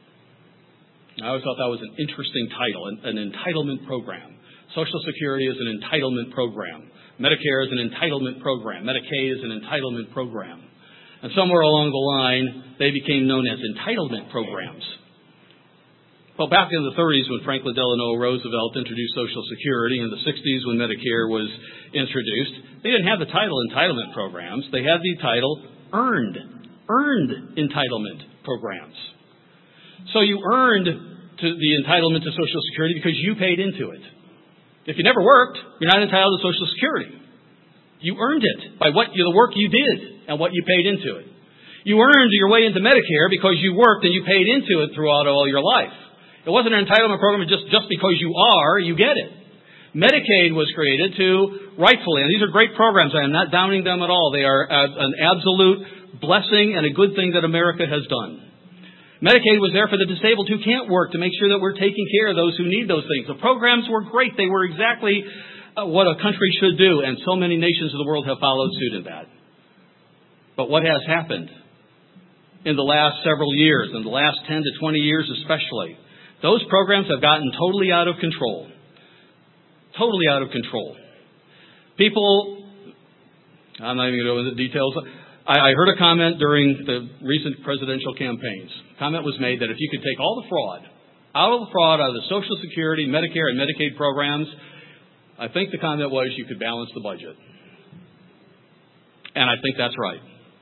Speaker 1: I always thought that was an interesting title, an entitlement program. Social Security is an entitlement program. Medicare is an entitlement program. Medicaid is an entitlement program. And somewhere along the line, they became known as entitlement programs. Well, back in the 30s when Franklin Delano Roosevelt introduced Social Security, in the 60s when Medicare was introduced, they didn't have the title entitlement programs. They had the title earned entitlement programs. So you earned the entitlement to Social Security because you paid into it. If you never worked, you're not entitled to Social Security. You earned it by the work you did and what you paid into it. You earned your way into Medicare because you worked and you paid into it throughout all your life. It wasn't an entitlement program just because you get it. Medicaid was created to rightfully, and these are great programs, I am not downing them at all. They are an absolute blessing and a good thing that America has done. Medicaid was there for the disabled who can't work to make sure that we're taking care of those who need those things. The programs were great. They were exactly what a country should do, and so many nations of the world have followed suit in that. But what has happened in the last several years, in the last 10 to 20 years especially, those programs have gotten totally out of control. Totally out of control. People, I'm not even going to go into the details. I heard a comment during the recent presidential campaigns. A comment was made that if you could take all the fraud out of the Social Security, Medicare, and Medicaid programs, I think the comment was you could balance the budget. And I think that's right.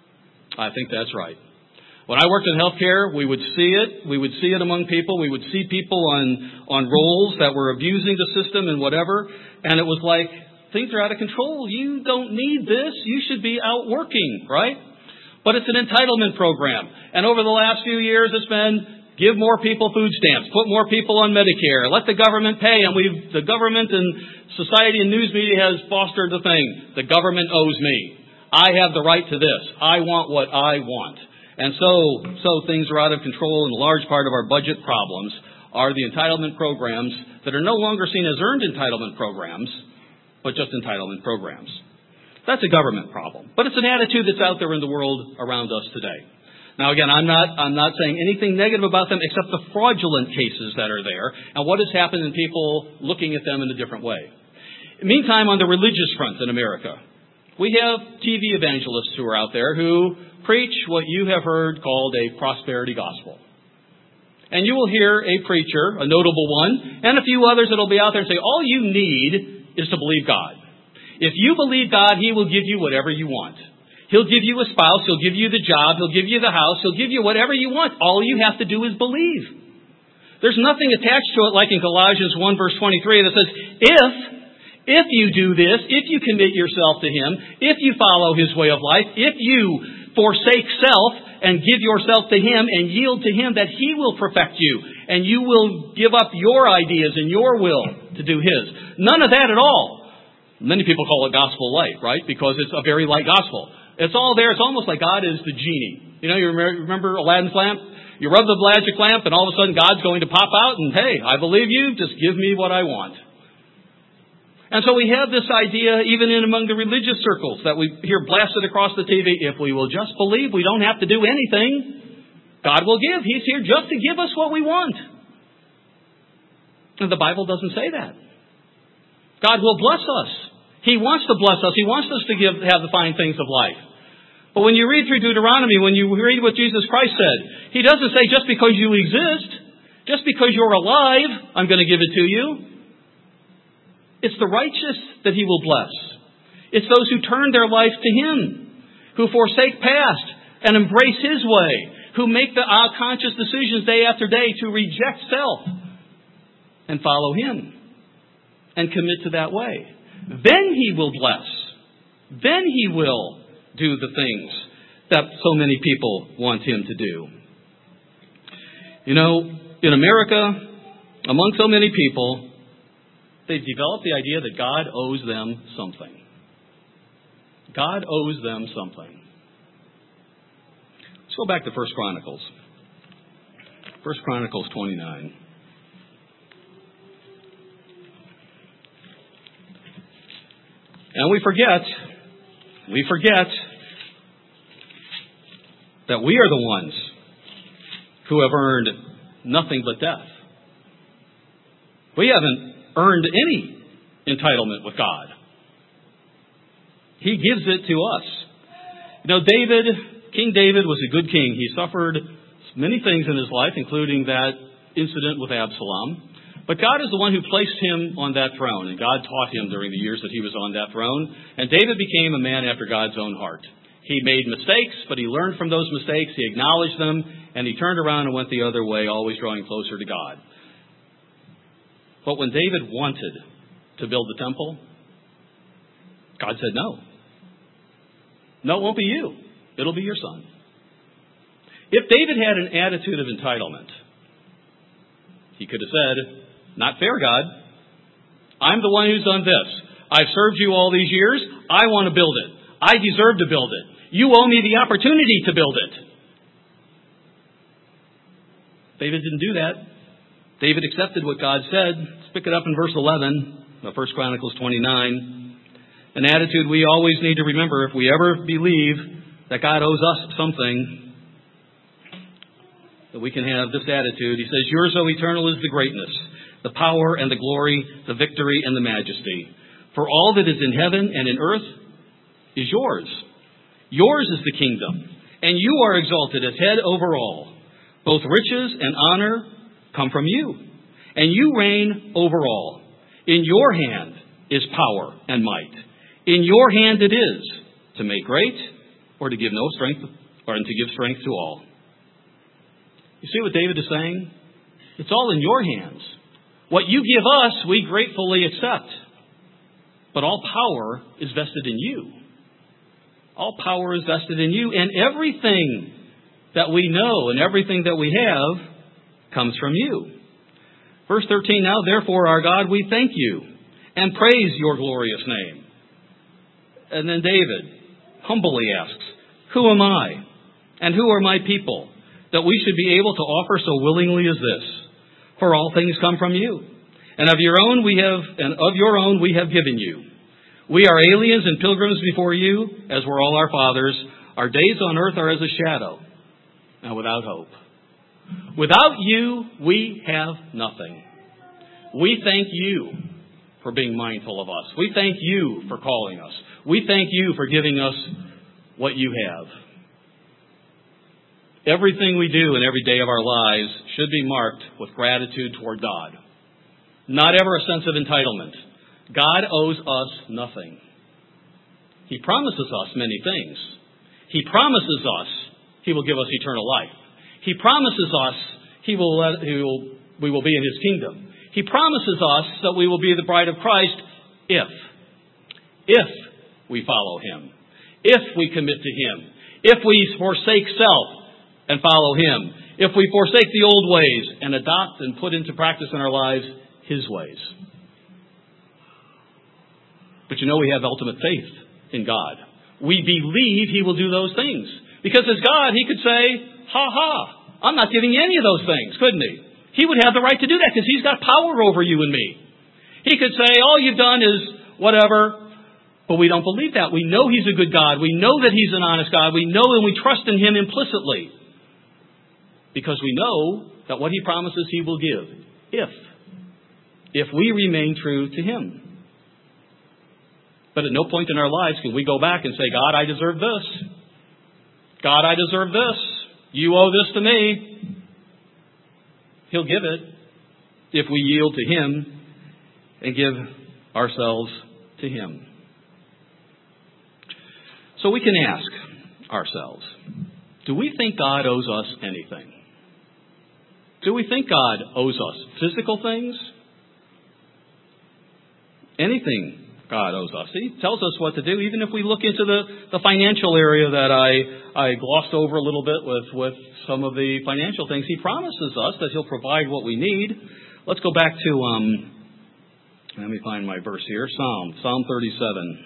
Speaker 1: When I worked in healthcare, we would see it. We would see it among people. We would see people on roles that were abusing the system and whatever. And it was like, things are out of control. You don't need this. You should be out working, right? But it's an entitlement program. And over the last few years, it's been give more people food stamps, put more people on Medicare, let the government pay. And the government and society and news media has fostered the thing. The government owes me. I have the right to this. I want what I want. And so things are out of control, and a large part of our budget problems are the entitlement programs that are no longer seen as earned entitlement programs, but just entitlement programs. That's a government problem. But it's an attitude that's out there in the world around us today. Now again, I'm not saying anything negative about them except the fraudulent cases that are there and what has happened in people looking at them in a different way. Meantime, on the religious front in America, we have TV evangelists who are out there who preach what you have heard called a prosperity gospel. And you will hear a preacher, a notable one, and a few others that will be out there and say, all you need is to believe God. If you believe God, He will give you whatever you want. He'll give you a spouse, He'll give you the job, He'll give you the house, He'll give you whatever you want. All you have to do is believe. There's nothing attached to it like in Colossians 1 verse 23 that says, if you do this, if you commit yourself to Him, if you follow His way of life, if you forsake self and give yourself to Him and yield to Him, that He will perfect you and you will give up your ideas and your will to do His. None of that at all. Many people call it gospel light, right? Because it's a very light gospel. It's all there. It's almost like God is the genie. You know, you remember Aladdin's lamp? You rub the magic lamp and all of a sudden God's going to pop out and, hey, I believe you, just give me what I want. And so we have this idea, even in among the religious circles, that we hear blasted across the TV, if we will just believe, we don't have to do anything. God will give. He's here just to give us what we want. And the Bible doesn't say that. God will bless us. He wants to bless us. He wants us to have the fine things of life. But when you read through Deuteronomy, when you read what Jesus Christ said, He doesn't say just because you exist, just because you're alive, I'm going to give it to you. It's the righteous that He will bless. It's those who turn their life to Him, who forsake past and embrace His way, who make the conscious decisions day after day to reject self and follow Him and commit to that way. Then He will bless. Then He will do the things that so many people want Him to do. You know, in America, among so many people, they've developed the idea that God owes them something. God owes them something. Let's go back to 1 Chronicles. 1 Chronicles 29. And we forget that we are the ones who have earned nothing but death. We haven't earned any entitlement with God. He gives it to us. You know, King David was a good king. He suffered many things in his life, including that incident with Absalom. But God is the one who placed him on that throne, and God taught him during the years that he was on that throne. And David became a man after God's own heart. He made mistakes, but he learned from those mistakes. He acknowledged them, and he turned around and went the other way, always drawing closer to God. But when David wanted to build the temple, God said no. No, it won't be you. It'll be your son. If David had an attitude of entitlement, he could have said, not fair, God. I'm the one who's done this. I've served you all these years. I want to build it. I deserve to build it. You owe me the opportunity to build it. David didn't do that. David accepted what God said. Let's pick it up in verse 11 of 1 Chronicles 29. An attitude we always need to remember if we ever believe that God owes us something, that we can have this attitude. He says, yours, O eternal, is the greatness, the power and the glory, the victory and the majesty. For all that is in heaven and in earth is yours. Yours is the kingdom, and you are exalted as head over all. Both riches and honor come from you, and you reign over all. In your hand is power and might. In your hand it is to make great or to give no strength, or to give strength to all. You see what David is saying? It's all in your hands. What you give us, we gratefully accept. But all power is vested in you. All power is vested in you. And everything that we know and everything that we have comes from you. Verse 13, now therefore, our God, we thank you and praise your glorious name. And then David humbly asks, who am I and who are my people that we should be able to offer so willingly as this? For all things come from you, and of your own we have given you. We are aliens and pilgrims before you, as were all our fathers. Our days on earth are as a shadow, and without hope. Without you, we have nothing. We thank you for being mindful of us. We thank you for calling us. We thank you for giving us what you have. Everything we do in every day of our lives should be marked with gratitude toward God. Not ever a sense of entitlement. God owes us nothing. He promises us many things. He promises us He will give us eternal life. He promises us we will be in His kingdom. He promises us that we will be the bride of Christ if we follow Him, if we commit to Him, If we forsake self and follow Him. If we forsake the old ways and adopt and put into practice in our lives His ways. But we have ultimate faith in God. We believe He will do those things. Because as God, He could say, ha ha, I'm not giving you any of those things, couldn't He? He would have the right to do that because He's got power over you and me. He could say, all you've done is whatever. But we don't believe that. We know He's a good God. We know that He's an honest God. We know and we trust in Him implicitly. Because we know that what He promises He will give. If we remain true to Him. But at no point in our lives can we go back and say, God, I deserve this. God, I deserve this. You owe this to me. He'll give it if we yield to Him and give ourselves to Him. So we can ask ourselves, do we think God owes us anything? Do we think God owes us physical things? Anything God owes us. He tells us what to do, even if we look into the financial area that I glossed over a little bit with some of the financial things. He promises us that He'll provide what we need. Let's go back to, let me find my verse here, Psalm 37.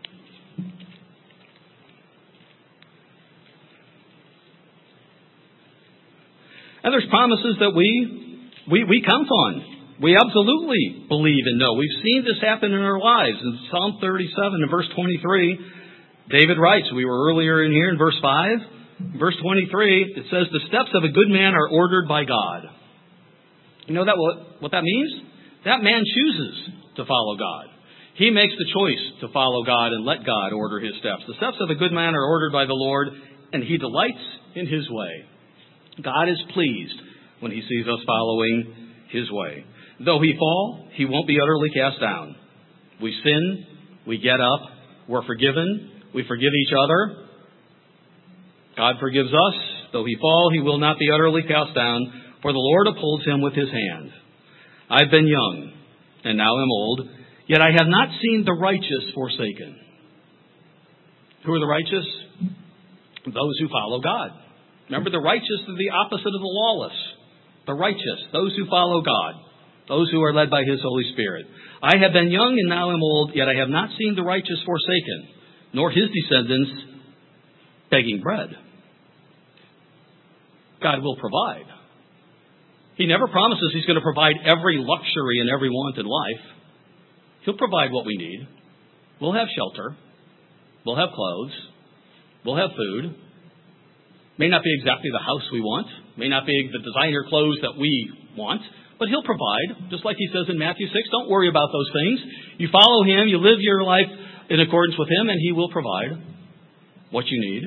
Speaker 1: And there's promises that we count on. We absolutely believe and know. We've seen this happen in our lives. In Psalm 37 and verse 23, David writes, we were earlier in here in verse 5. Verse 23, it says, the steps of a good man are ordered by God. You know what that means? That man chooses to follow God. He makes the choice to follow God and let God order his steps. The steps of a good man are ordered by the Lord, and He delights in His way. God is pleased when He sees us following His way. Though we fall, He won't be utterly cast down. We sin, we get up, we're forgiven, we forgive each other. God forgives us. Though he fall, he will not be utterly cast down, for the Lord upholds him with His hand. I've been young, and now am old, yet I have not seen the righteous forsaken. Who are the righteous? Those who follow God. Remember, the righteous are the opposite of the lawless. The righteous, those who follow God. Those who are led by His Holy Spirit. I have been young and now am old, yet I have not seen the righteous forsaken, nor his descendants begging bread. God will provide. He never promises He's going to provide every luxury and every want in life. He'll provide what we need. We'll have shelter. We'll have clothes. We'll have food. May not be exactly the house we want. May not be the designer clothes that we want. But He'll provide, just like He says in Matthew 6. Don't worry about those things. You follow Him, you live your life in accordance with Him, and He will provide what you need.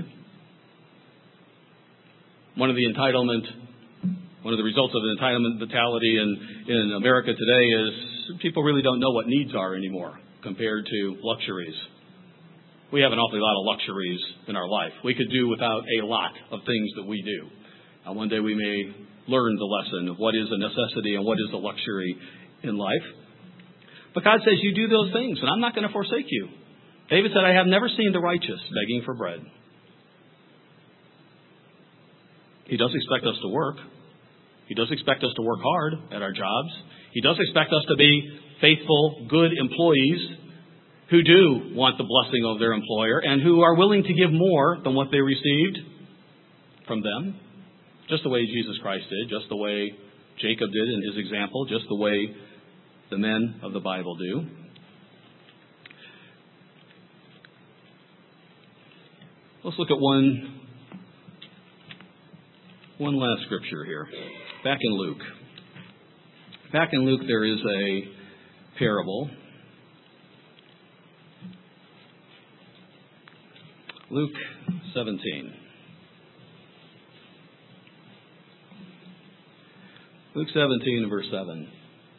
Speaker 1: One of the results of the entitlement mentality in America today is people really don't know what needs are anymore compared to luxuries. We have an awfully lot of luxuries in our life. We could do without a lot of things that we do. One day we may learn the lesson of what is a necessity and what is a luxury in life. But God says, you do those things, and I'm not going to forsake you. David said, I have never seen the righteous begging for bread. He does expect us to work. He does expect us to work hard at our jobs. He does expect us to be faithful, good employees who do want the blessing of their employer and who are willing to give more than what they received from them. Just the way Jesus Christ did, just the way Jacob did in his example, just the way the men of the Bible do. Let's look at one last scripture here. Back in Luke. Back in Luke there is a parable. Luke 17. Luke 17 and verse 7.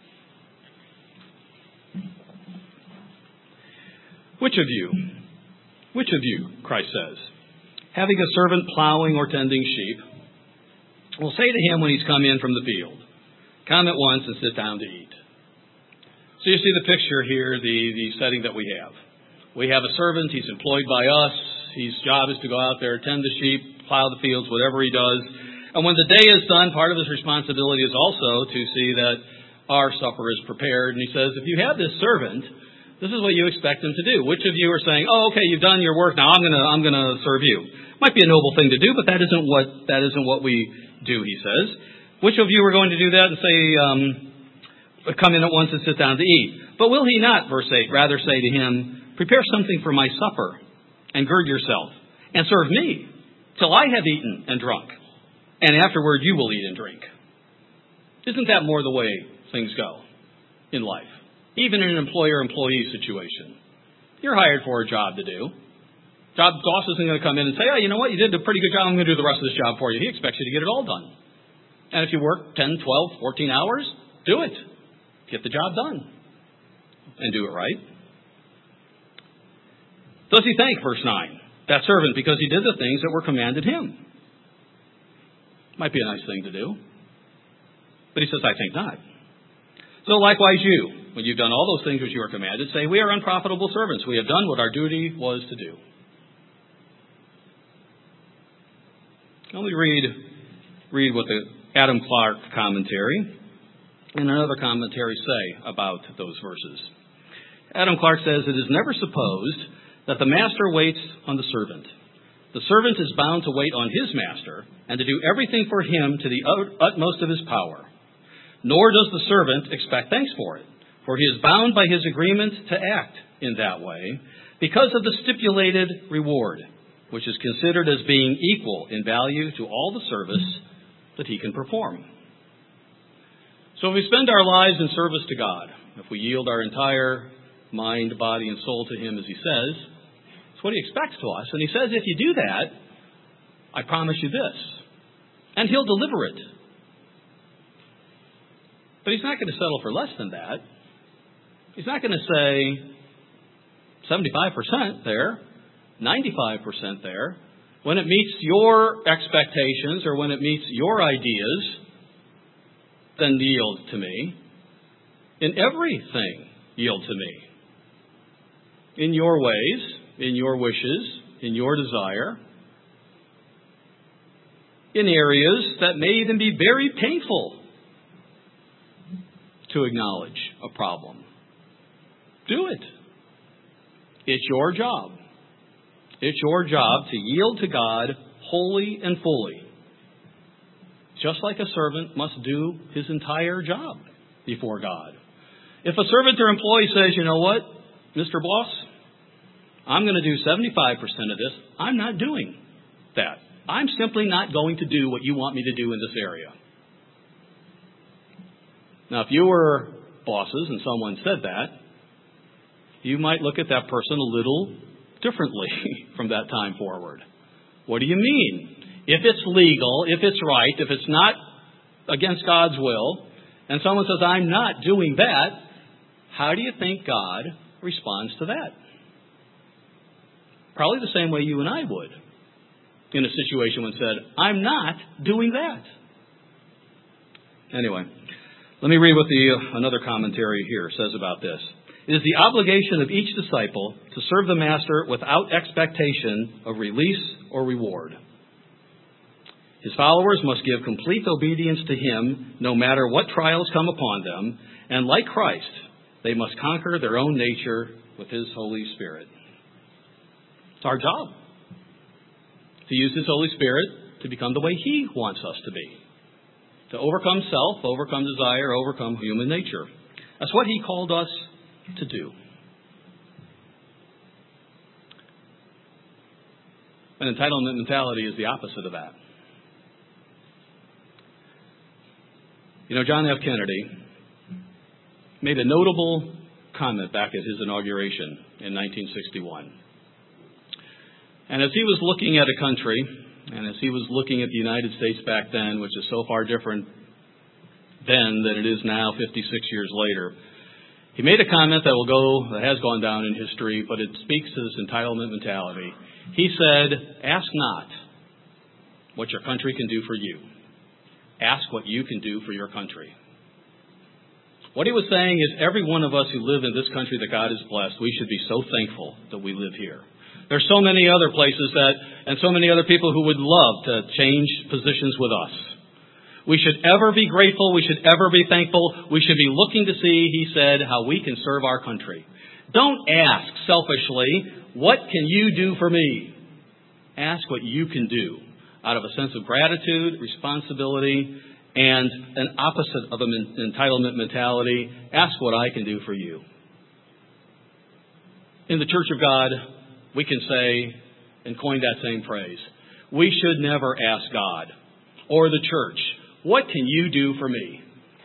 Speaker 1: Which of you, Christ says, having a servant plowing or tending sheep, will say to him when he's come in from the field, come at once and sit down to eat? So you see the picture here, the setting that we have. We have a servant, he's employed by us, His job is to go out there, tend the sheep, plow the fields, whatever he does. And when the day is done, part of his responsibility is also to see that our supper is prepared. And he says, if you have this servant, this is what you expect him to do. Which of you are saying, oh, okay, you've done your work, now I'm gonna serve you. Might be a noble thing to do, but that isn't what we do, he says. Which of you are going to do that and say, come in at once and sit down to eat? But will he not, verse 8, rather say to him, prepare something for my supper, and gird yourself, and serve me, till I have eaten and drunk, and afterward you will eat and drink. Isn't that more the way things go in life? Even in an employer-employee situation. You're hired for a job to do. Boss isn't going to come in and say, oh, you know what, you did a pretty good job, I'm going to do the rest of this job for you. He expects you to get it all done. And if you work 10, 12, 14 hours, do it. Get the job done. And do it right. Does he thank, verse 9, that servant because he did the things that were commanded him? Might be a nice thing to do. But he says, I think not. So likewise you, when you've done all those things which you are commanded, say, we are unprofitable servants. We have done what our duty was to do. Let me read what the Adam Clark commentary and another commentary say about those verses. Adam Clark says, it is never supposed that the master waits on the servant. The servant is bound to wait on his master and to do everything for him to the utmost of his power. Nor does the servant expect thanks for it, for he is bound by his agreement to act in that way because of the stipulated reward, which is considered as being equal in value to all the service that he can perform. So if we spend our lives in service to God, if we yield our entire mind, body, and soul to him, as he says, it's what he expects to us. And he says, if you do that, I promise you this. And he'll deliver it. But he's not going to settle for less than that. He's not going to say 75% there, 95% there. When it meets your expectations or when it meets your ideas, then yield to me. In everything, yield to me. In your ways, in your wishes, in your desire. In areas that may even be very painful to acknowledge a problem. Do it. It's your job. It's your job to yield to God wholly and fully. Just like a servant must do his entire job before God. If a servant or employee says, you know what, Mr. Boss, I'm going to do 75% of this, I'm not doing that. I'm simply not going to do what you want me to do in this area. Now, if you were bosses and someone said that, you might look at that person a little differently from that time forward. What do you mean? If it's legal, if it's right, if it's not against God's will, and someone says, I'm not doing that, how do you think God responds to that? Probably the same way you and I would in a situation when said, I'm not doing that. Anyway, let me read what another commentary here says about this. It is the obligation of each disciple to serve the master without expectation of release or reward. His followers must give complete obedience to him no matter what trials come upon them, and like Christ, they must conquer their own nature with his Holy Spirit. It's our job to use his Holy Spirit to become the way he wants us to be. To overcome self, overcome desire, overcome human nature. That's what he called us to do. An entitlement mentality is the opposite of that. You know, John F. Kennedy made a notable comment back at his inauguration in 1961. And as he was looking at a country, and as he was looking at the United States back then, which is so far different then than it is now, 56 years later, he made a comment that has gone down in history, but it speaks to this entitlement mentality. He said, ask not what your country can do for you. Ask what you can do for your country. What he was saying is every one of us who live in this country that God has blessed, we should be so thankful that we live here. There's so many other places and so many other people who would love to change positions with us. We should ever be grateful. We should ever be thankful. We should be looking to see, he said, how we can serve our country. Don't ask selfishly, what can you do for me? Ask what you can do out of a sense of gratitude, responsibility, and an opposite of an entitlement mentality. Ask what I can do for you. In the Church of God, we can say and coin that same phrase. We should never ask God or the church, what can you do for me?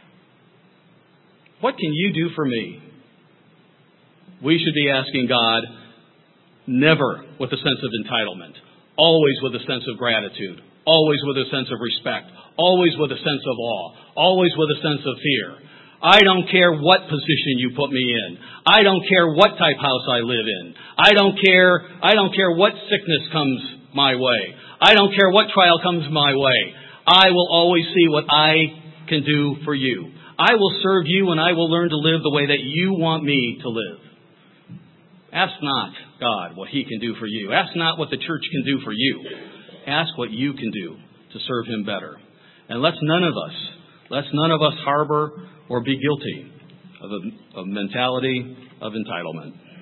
Speaker 1: What can you do for me? We should be asking God, never with a sense of entitlement, always with a sense of gratitude, always with a sense of respect, always with a sense of awe, always with a sense of fear. I don't care what position you put me in. I don't care what type house I live in. I don't care what sickness comes my way. I don't care what trial comes my way. I will always see what I can do for you. I will serve you and I will learn to live the way that you want me to live. Ask not God what he can do for you. Ask not what the church can do for you. Ask what you can do to serve him better. And let's none of us harbor or be guilty of a mentality of entitlement.